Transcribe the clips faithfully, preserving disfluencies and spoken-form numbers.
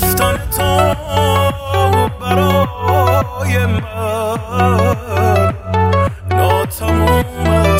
رفتن تو برای من ناتمومه.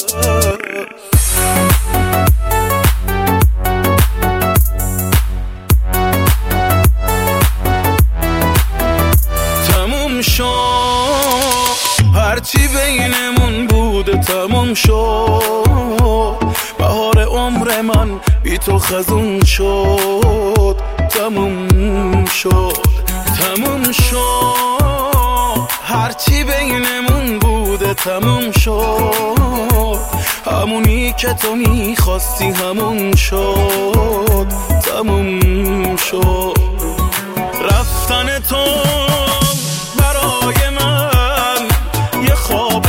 تموم شد هرچی بینمون بوده، تموم شد بهار عمر من بی تو خزون شد. تموم شد تموم شد هرچی بینمون بوده، تموم شد همونی که تو میخواستی همون شد. تموم شد رفتن تو برای من یه خواب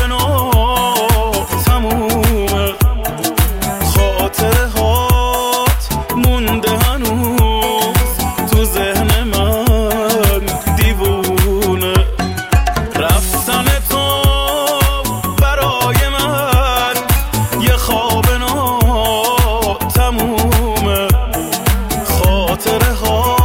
ناتمومه. خاطره هات مونده هنوز تو ذهن من دیوونه. رفتن تو برای من یه خواب ناتمومه. خاطره هات